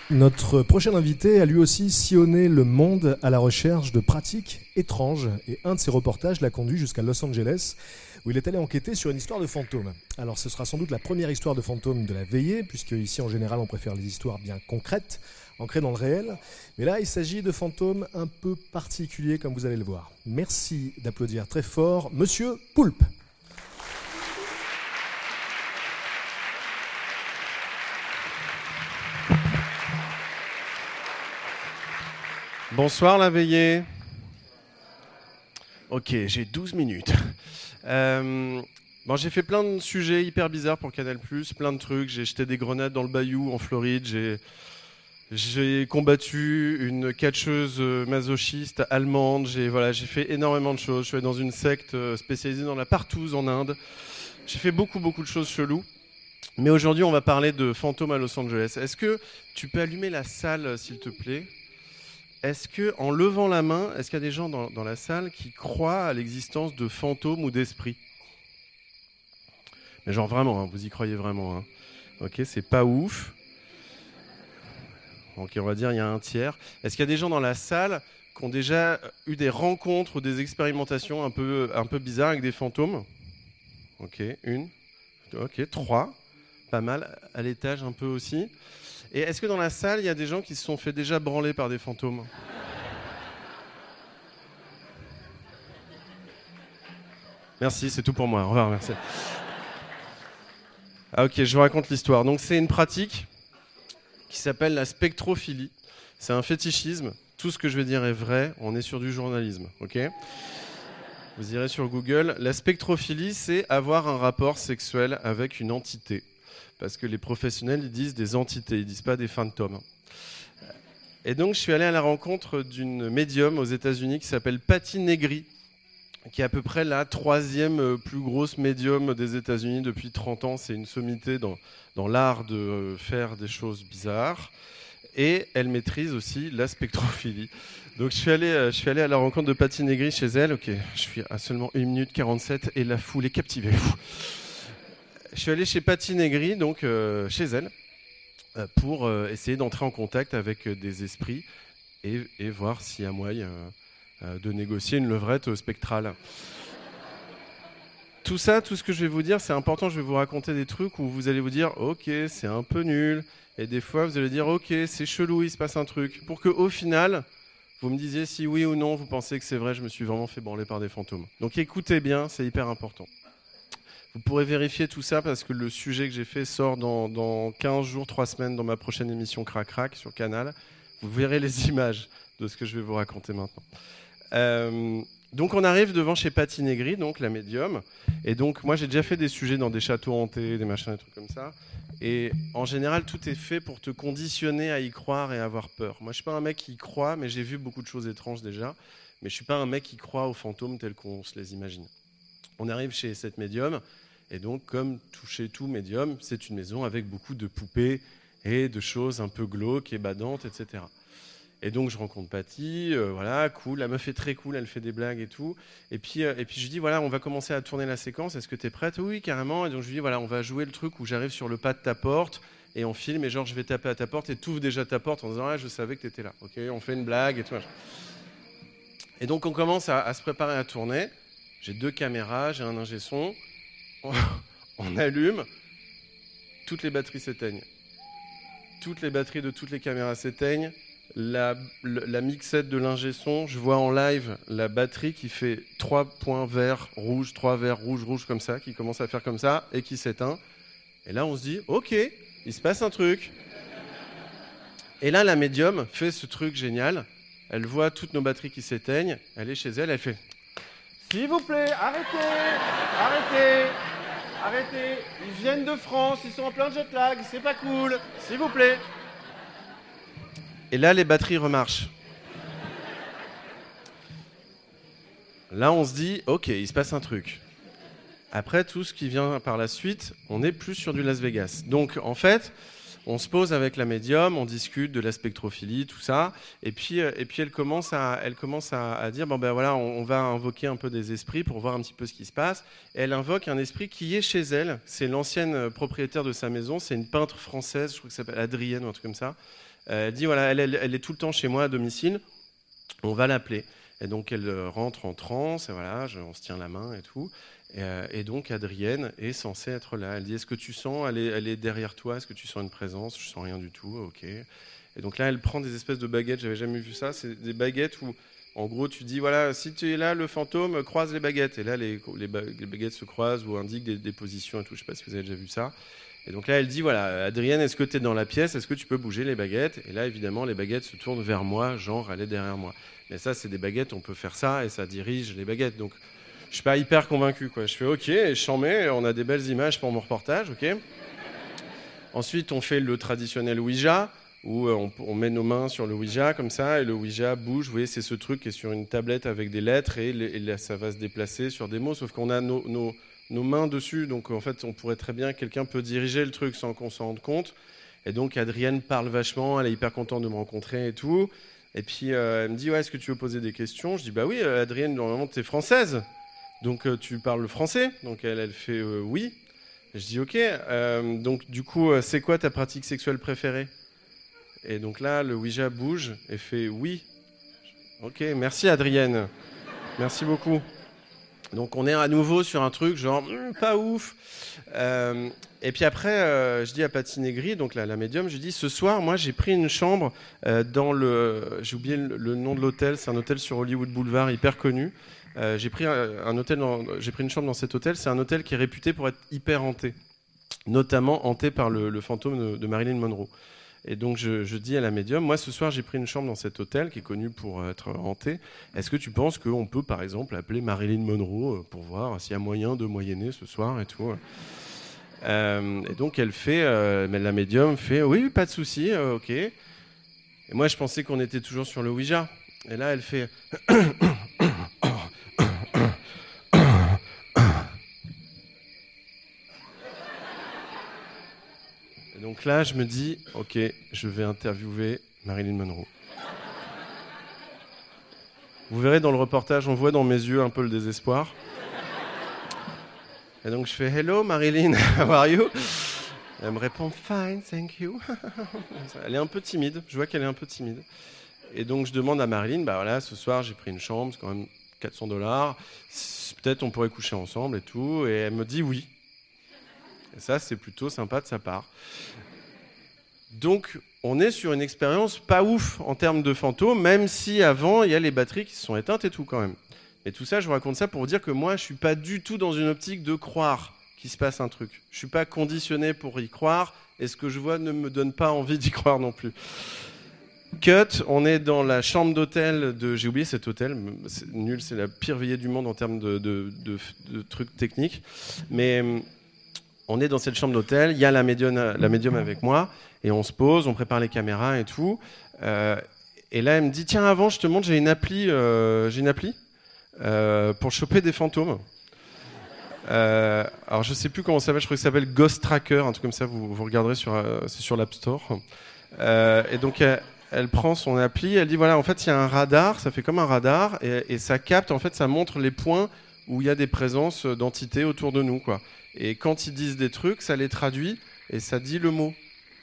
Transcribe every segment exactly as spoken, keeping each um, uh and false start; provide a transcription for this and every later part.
Notre prochain invité a lui aussi sillonné le monde à la recherche de pratiques étranges et un de ses reportages l'a conduit jusqu'à Los Angeles où il est allé enquêter sur une histoire de fantôme. Alors ce sera sans doute la première histoire de fantôme de la veillée, puisque ici en général on préfère les histoires bien concrètes, ancrées dans le réel. Mais là il s'agit de fantômes un peu particuliers comme vous allez le voir. Merci d'applaudir très fort Monsieur Poulpe. Bonsoir la veillée. Ok, j'ai douze minutes. Euh, bon, j'ai fait plein de sujets hyper bizarres pour Canal plus, plein de trucs. J'ai jeté des grenades dans le bayou en Floride. J'ai, j'ai combattu une catcheuse masochiste allemande. J'ai, voilà, j'ai fait énormément de choses. Je suis allé dans une secte spécialisée dans la partouze en Inde. J'ai fait beaucoup, beaucoup de choses cheloues. Mais aujourd'hui, on va parler de fantômes à Los Angeles. Est-ce que tu peux allumer la salle, s'il te plaît ? Est-ce que, en levant la main, est-ce qu'il y a des gens dans, dans la salle qui croient à l'existence de fantômes ou d'esprits ? Mais genre vraiment, hein, vous y croyez vraiment. Hein. Ok, c'est pas ouf. Ok, on va dire il y a un tiers. Est-ce qu'il y a des gens dans la salle qui ont déjà eu des rencontres ou des expérimentations un peu, un peu bizarres avec des fantômes ? Ok, une. Ok, trois. Pas mal. À l'étage un peu aussi. Et est-ce que dans la salle, il y a des gens qui se sont fait déjà branler par des fantômes ? Merci, c'est tout pour moi. Au revoir, merci. Ah ok, je vous raconte l'histoire. Donc c'est une pratique qui s'appelle la spectrophilie. C'est un fétichisme. Tout ce que je vais dire est vrai. On est sur du journalisme, ok ? Vous irez sur Google. La spectrophilie, c'est avoir un rapport sexuel avec une entité. Parce que les professionnels, ils disent des entités, ils disent pas des fantômes. Et donc, je suis allé à la rencontre d'une médium aux États-Unis qui s'appelle Patti Negri, qui est à peu près la troisième plus grosse médium des États-Unis depuis trente ans. C'est une sommité dans, dans l'art de faire des choses bizarres. Et elle maîtrise aussi la spectrophilie. Donc, je suis allé, je suis allé à la rencontre de Patti Negri chez elle. Ok, je suis à seulement une minute quarante-sept et la foule est captivée. Je suis allé chez Patti Negri, donc euh, chez elle, euh, pour euh, essayer d'entrer en contact avec euh, des esprits et, et voir s'il y a moyen euh, euh, de négocier une levrette spectrale. Tout ça, tout ce que je vais vous dire, c'est important. Je vais vous raconter des trucs où vous allez vous dire « Ok, c'est un peu nul ». Et des fois, vous allez dire « Ok, c'est chelou, il se passe un truc ». Pour qu'au final, vous me disiez si oui ou non, vous pensez que c'est vrai, je me suis vraiment fait branler par des fantômes. Donc écoutez bien, c'est hyper important. Vous pourrez vérifier tout ça parce que le sujet que j'ai fait sort dans, dans quinze jours, trois semaines dans ma prochaine émission Crac Crac sur Canal. Vous verrez les images de ce que je vais vous raconter maintenant. Euh, donc on arrive devant chez Patti Negri, donc la médium. Et donc moi j'ai déjà fait des sujets dans des châteaux hantés, des machins, des trucs comme ça. Et en général tout est fait pour te conditionner à y croire et à avoir peur. Moi je suis pas un mec qui y croit, mais j'ai vu beaucoup de choses étranges déjà. Mais je suis pas un mec qui croit aux fantômes tels qu'on se les imagine. On arrive chez cette médium. Et donc, comme toucher tout médium, c'est une maison avec beaucoup de poupées et de choses un peu glauques et badantes, et cetera. Et donc, je rencontre Patti, euh, voilà, cool, la meuf est très cool, elle fait des blagues et tout. Et puis, euh, et puis je lui dis, voilà, on va commencer à tourner la séquence, est-ce que t'es prête ? Oui, carrément. Et donc, je lui dis, voilà, on va jouer le truc où j'arrive sur le pas de ta porte et on filme, et genre, je vais taper à ta porte et t'ouvres déjà ta porte en disant, ah, je savais que t'étais là. Ok, on fait une blague et tout. Et donc, on commence à, à se préparer à tourner. J'ai deux caméras, j'ai un ingé son. On allume, toutes les batteries s'éteignent. Toutes les batteries de toutes les caméras s'éteignent. La, la mixette de l'ingé son, je vois en live la batterie qui fait trois points verts, rouge, trois verts, rouge, rouge comme ça, qui commence à faire comme ça et qui s'éteint. Et là, on se dit, ok, il se passe un truc. Et là, la médium fait ce truc génial. Elle voit toutes nos batteries qui s'éteignent. Elle est chez elle, elle fait... S'il vous plaît, arrêtez, arrêtez, arrêtez. Ils viennent de France, ils sont en plein jet lag, c'est pas cool, s'il vous plaît. Et là, les batteries remarchent. Là, on se dit, ok, il se passe un truc. Après, tout ce qui vient par la suite, on est plus sur du Las Vegas. Donc, en fait... On se pose avec la médium, on discute de la spectrophilie, tout ça, et puis, et puis elle commence à, elle commence à, à dire bon ben voilà, on, on va invoquer un peu des esprits pour voir un petit peu ce qui se passe. Et elle invoque un esprit qui est chez elle. C'est l'ancienne propriétaire de sa maison, c'est une peintre française, je crois que ça s'appelle Adrienne ou un truc comme ça, Euh, elle dit voilà, elle, elle, elle est tout le temps chez moi à domicile. On va l'appeler. Et donc elle rentre en transe, et voilà, je, on se tient la main et tout. Et, euh, et donc Adrienne est censée être là. Elle dit est-ce que tu sens, elle est, elle est derrière toi, est-ce que tu sens une présence? Je sens rien du tout, ok. Et donc là elle prend des espèces de baguettes, j'avais jamais vu ça, c'est des baguettes où en gros tu dis voilà, si tu es là, le fantôme croise les baguettes. Et là les, les, ba- les baguettes se croisent ou indiquent des, des positions et tout, je sais pas si vous avez déjà vu ça. Et donc là elle dit voilà, Adrienne, est-ce que tu es dans la pièce, est-ce que tu peux bouger les baguettes? Et là évidemment les baguettes se tournent vers moi, genre elle est derrière moi. Mais ça c'est des baguettes, on peut faire ça et ça dirige les baguettes. Donc je suis pas hyper convaincu, quoi. Je fais ok, et je s'en mets, on a des belles images pour mon reportage, ok. Ensuite, on fait le traditionnel Ouija, où on, on met nos mains sur le Ouija, comme ça, et le Ouija bouge. Vous voyez, c'est ce truc qui est sur une tablette avec des lettres, et, les, et là, ça va se déplacer sur des mots, sauf qu'on a nos, nos, nos mains dessus, donc en fait, on pourrait très bien, quelqu'un peut diriger le truc sans qu'on s'en rende compte. Et donc, Adrienne parle vachement, elle est hyper contente de me rencontrer et tout. Et puis, euh, elle me dit, ouais, est-ce que tu veux poser des questions? Je dis, bah oui, Adrienne, normalement, t'es française. Donc euh, tu parles français? Donc elle, elle fait euh, oui. Je dis ok. Euh, donc du coup, euh, c'est quoi ta pratique sexuelle préférée? Et donc là, le Ouija bouge et fait oui. Ok, merci Adrienne. Merci beaucoup. Donc on est à nouveau sur un truc genre hm, pas ouf. Euh, et puis après, euh, je dis à Patty Negri, donc la, la médium, je dis ce soir, moi j'ai pris une chambre euh, dans le, j'ai oublié le, le nom de l'hôtel, c'est un hôtel sur Hollywood Boulevard hyper connu. Euh, j'ai pris un, un hôtel, dans, j'ai pris une chambre dans cet hôtel. C'est un hôtel qui est réputé pour être hyper hanté, notamment hanté par le, le fantôme de, de Marilyn Monroe. Et donc je, je dis à la médium, moi ce soir j'ai pris une chambre dans cet hôtel qui est connu pour être hanté. Est-ce que tu penses qu'on peut par exemple appeler Marilyn Monroe pour voir s'il y a moyen de moyenner ce soir et tout? euh, Et donc elle fait, euh, la médium fait, oui pas de souci, euh, ok. Et moi je pensais qu'on était toujours sur le Ouija. Et là elle fait. Et donc là, je me dis, ok, je vais interviewer Marilyn Monroe. Vous verrez dans le reportage, on voit dans mes yeux un peu le désespoir. Et donc je fais, hello Marilyn, how are you? Elle me répond, fine, thank you. Elle est un peu timide, je vois qu'elle est un peu timide. Et donc je demande à Marilyn, bah voilà, ce soir j'ai pris une chambre, c'est quand même quatre cents dollars, peut-être on pourrait coucher ensemble et tout. Et elle me dit oui. Et ça, c'est plutôt sympa de sa part. Donc, on est sur une expérience pas ouf en termes de fantômes, même si avant, il y a les batteries qui se sont éteintes et tout quand même. Et tout ça, je vous raconte ça pour vous dire que moi, je suis pas du tout dans une optique de croire qu'il se passe un truc. Je suis pas conditionné pour y croire, et ce que je vois ne me donne pas envie d'y croire non plus. Cut, on est dans la chambre d'hôtel de... J'ai oublié cet hôtel, c'est nul, c'est la pire veillée du monde en termes de, de, de, de trucs techniques. Mais... on est dans cette chambre d'hôtel, il y a la médium, la médium avec moi, et on se pose, on prépare les caméras et tout. Euh, et là, elle me dit, tiens, avant, je te montre, j'ai une appli, euh, j'ai une appli euh, pour choper des fantômes. Euh, alors, je sais plus comment ça s'appelle, je crois que ça s'appelle Ghost Tracker, un truc comme ça, vous, vous regarderez, sur, euh, c'est sur l'App Store. Euh, et donc, elle, elle prend son appli, elle dit, voilà, en fait, il y a un radar, ça fait comme un radar, et, et ça capte, en fait, ça montre les points où il y a des présences d'entités autour de nous, quoi. Et quand ils disent des trucs, ça les traduit et ça dit le mot.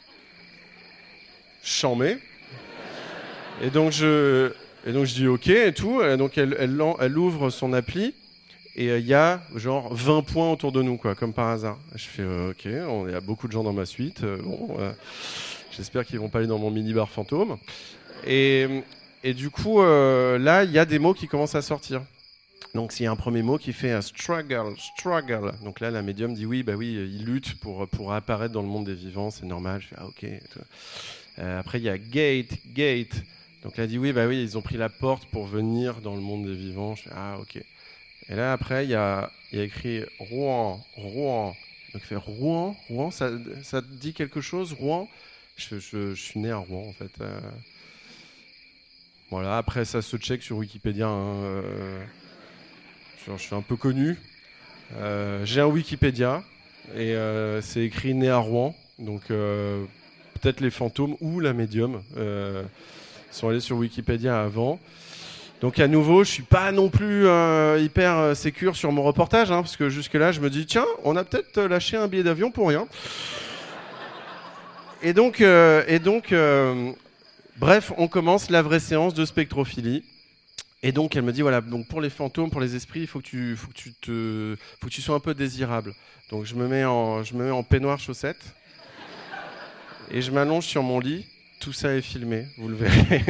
Chambé. Et donc je, et donc je dis ok et tout. Et donc elle, elle, elle ouvre son appli et il euh, y a genre vingt points autour de nous, quoi, comme par hasard. Je fais euh, ok, il y a beaucoup de gens dans ma suite. Euh, bon, euh, j'espère qu'ils vont pas aller dans mon mini-bar fantôme. Et, et du coup, euh, là, il y a des mots qui commencent à sortir. Donc, s'il y a un premier mot qui fait un struggle, struggle. Donc là, la médium dit oui, bah oui, il lutte pour, pour apparaître dans le monde des vivants, c'est normal. Je fais ah, ok. Euh, après, il y a gate, gate. Donc là, elle dit oui, bah oui, ils ont pris la porte pour venir dans le monde des vivants. Je fais ah, ok. Et là, après, il y a, il y a écrit Rouen, Rouen. Donc, il fait Rouen, Rouen, ça, ça te dit quelque chose, Rouen? je, je, je suis né à Rouen, en fait. Euh... Voilà, après, ça se check sur Wikipédia. Hein, euh... Je suis un peu connu. Euh, j'ai un Wikipédia et euh, c'est écrit né à Rouen. Donc euh, peut-être les fantômes ou la médium euh, sont allés sur Wikipédia avant. Donc à nouveau, je suis pas non plus euh, hyper euh, sécure sur mon reportage, hein, parce que jusque-là, je me dis tiens, on a peut-être lâché un billet d'avion pour rien. Et donc, euh, et donc, euh, Bref, on commence la vraie séance de spectrophilie. Et donc, elle me dit, voilà, donc pour les fantômes, pour les esprits, il faut que tu, faut que tu, te, faut que tu sois un peu désirable. Donc, je me mets en, je me mets en peignoir chaussette et je m'allonge sur mon lit. Tout ça est filmé, vous le verrez.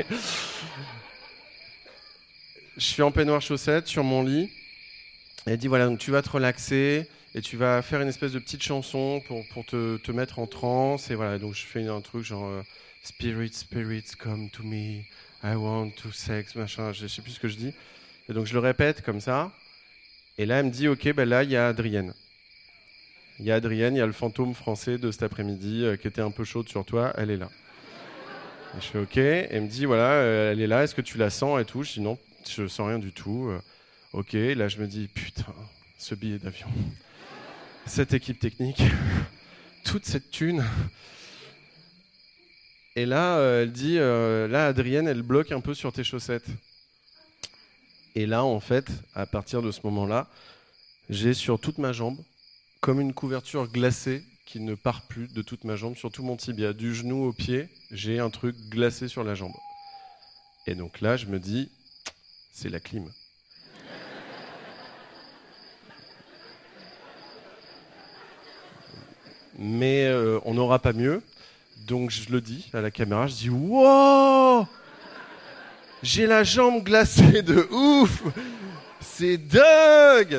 Je suis en peignoir chaussette sur mon lit. Et elle dit, voilà, donc tu vas te relaxer et tu vas faire une espèce de petite chanson pour, pour te, te mettre en transe. Et voilà, donc je fais un truc genre euh, Spirit, spirits, come to me. I want to sex, machin, je sais plus ce que je dis. Et donc je le répète comme ça. Et là, elle me dit, ok, ben là, il y a Adrienne. Il y a Adrienne, il y a le fantôme français de cet après-midi euh, qui était un peu chaude sur toi, elle est là. Et je fais ok. Et elle me dit, voilà, euh, elle est là, est-ce que tu la sens et tout? Je dis non, je sens rien du tout. Euh, ok, et là je me dis, putain, ce billet d'avion, cette équipe technique, toute cette thune. Et là, euh, elle dit, euh, là, Adrienne, elle bloque un peu sur tes chaussettes. Et là, en fait, à partir de ce moment-là, j'ai sur toute ma jambe, comme une couverture glacée qui ne part plus de toute ma jambe, sur tout mon tibia, du genou au pied, j'ai un truc glacé sur la jambe. Et donc là, je me dis, c'est la clim. Mais euh, on n'aura pas mieux. Donc je le dis à la caméra, je dis « Wow ! J'ai la jambe glacée de ouf! C'est dingue !»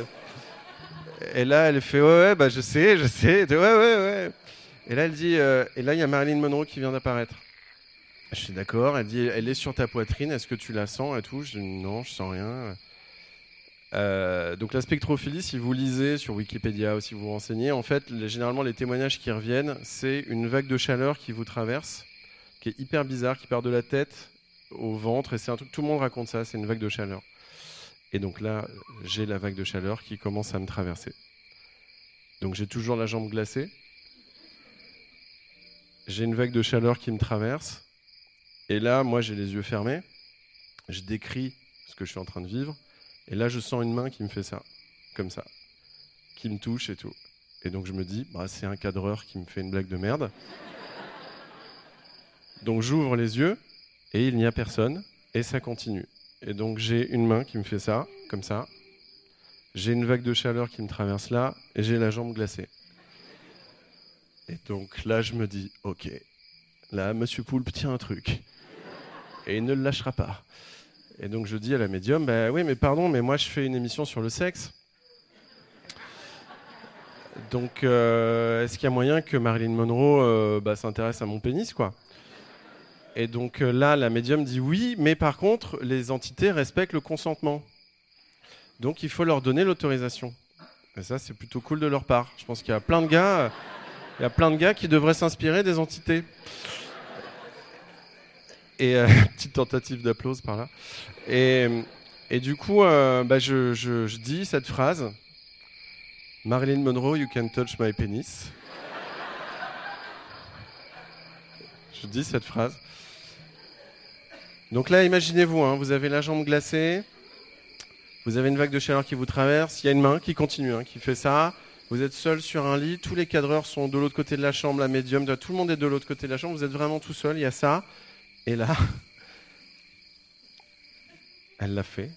Et là, elle fait « Ouais, ouais, bah je sais, je sais. » Ouais, ouais, ouais. Et là, elle dit euh, « Et là, il y a Marilyn Monroe qui vient d'apparaître. » Je suis d'accord. Elle dit « Elle est sur ta poitrine. Est-ce que tu la sens et tout ?» Je dis « Non, je sens rien. » Euh, donc la spectrophilie, si vous lisez sur Wikipédia ou si vous vous renseignez, en fait, les, généralement les témoignages qui reviennent, c'est une vague de chaleur qui vous traverse, qui est hyper bizarre, qui part de la tête au ventre, et c'est un truc, tout le monde raconte ça, c'est une vague de chaleur. Et donc là, j'ai la vague de chaleur qui commence à me traverser. Donc j'ai toujours la jambe glacée, j'ai une vague de chaleur qui me traverse, et là, moi j'ai les yeux fermés, je décris ce que je suis en train de vivre. Et là, je sens une main qui me fait ça, comme ça, qui me touche et tout. Et donc, je me dis, bah, c'est un cadreur qui me fait une blague de merde. Donc, j'ouvre les yeux et il n'y a personne et ça continue. Et donc, j'ai une main qui me fait ça, comme ça. J'ai une vague de chaleur qui me traverse là et j'ai la jambe glacée. Et donc, là, je me dis, ok, là, Monsieur Poulpe tient un truc. Et il ne le lâchera pas. Et donc je dis à la médium, bah oui mais pardon, mais moi je fais une émission sur le sexe. Donc euh, est-ce qu'il y a moyen que Marilyn Monroe euh, bah, s'intéresse à mon pénis, quoi? Et donc euh, là, la médium dit oui, mais par contre, les entités respectent le consentement. Donc il faut leur donner l'autorisation. Et ça, c'est plutôt cool de leur part. Je pense qu'il y a plein de gars, euh, il y a plein de gars qui devraient s'inspirer des entités. Et euh, petite tentative d'applause par là. Et, et du coup, euh, bah, je, je, je dis cette phrase. Marilyn Monroe, you can touch my penis. Je dis cette phrase. Donc là, imaginez-vous, hein, vous avez la jambe glacée, vous avez une vague de chaleur qui vous traverse, il y a une main qui continue, hein, qui fait ça. Vous êtes seul sur un lit, tous les cadreurs sont de l'autre côté de la chambre, la médium, tout le monde est de l'autre côté de la chambre, vous êtes vraiment tout seul, il y a ça. Et là, elle l'a fait.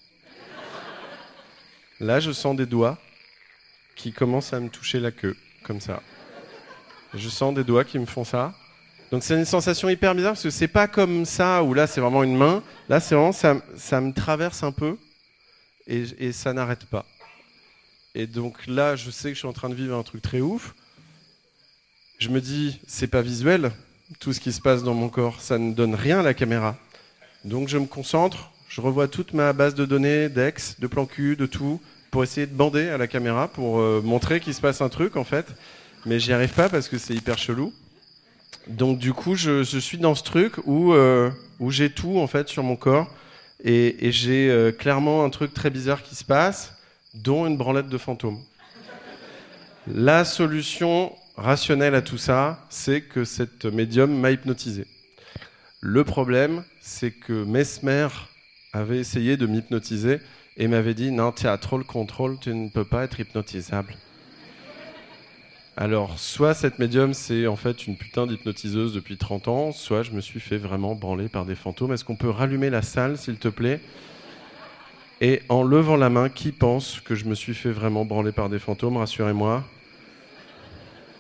Là, je sens des doigts qui commencent à me toucher la queue, comme ça. Je sens des doigts qui me font ça. Donc c'est une sensation hyper bizarre, parce que c'est pas comme ça, où là, c'est vraiment une main. Là, c'est vraiment, ça, ça me traverse un peu, et, et ça n'arrête pas. Et donc là, je sais que je suis en train de vivre un truc très ouf. Je me dis, c'est pas visuel, tout ce qui se passe dans mon corps, ça ne donne rien à la caméra. Donc je me concentre, je revois toute ma base de données, d'ex, de plan cul, de tout, pour essayer de bander à la caméra, pour euh, montrer qu'il se passe un truc en fait. Mais j'y arrive pas parce que c'est hyper chelou. Donc du coup, je, je suis dans ce truc où, euh, où j'ai tout en fait sur mon corps. Et, et j'ai euh, clairement un truc très bizarre qui se passe, dont une branlette de fantôme. La solution rationnelle à tout ça, c'est que cette médium m'a hypnotisé. Le problème, c'est que Mesmer avait essayé de m'hypnotiser et m'avait dit « Non, tu as trop le contrôle, tu ne peux pas être hypnotisable. » Alors, soit cette médium, c'est en fait une putain d'hypnotiseuse depuis trente ans, soit je me suis fait vraiment branler par des fantômes. Est-ce qu'on peut rallumer la salle, s'il te plaît ? Et en levant la main, qui pense que je me suis fait vraiment branler par des fantômes ? Rassurez-moi.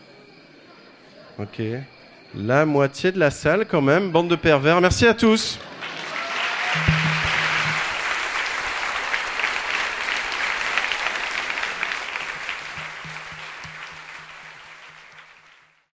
Ok. La moitié de la salle, quand même. Bande de pervers. Merci à tous.